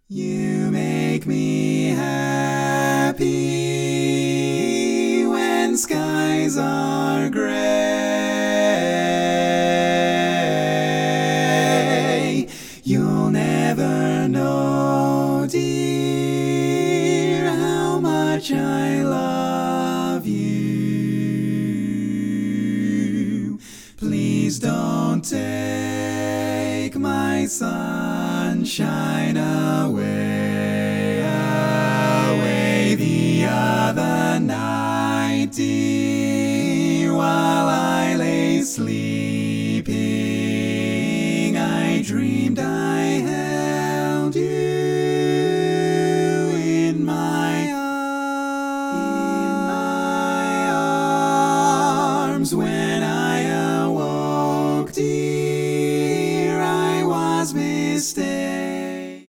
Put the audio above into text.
You make me happy when skies are gray. You'll never know, dear, how much I love you. Please don't take my sunshine away, away. The other night, dear, while I lay sleeping,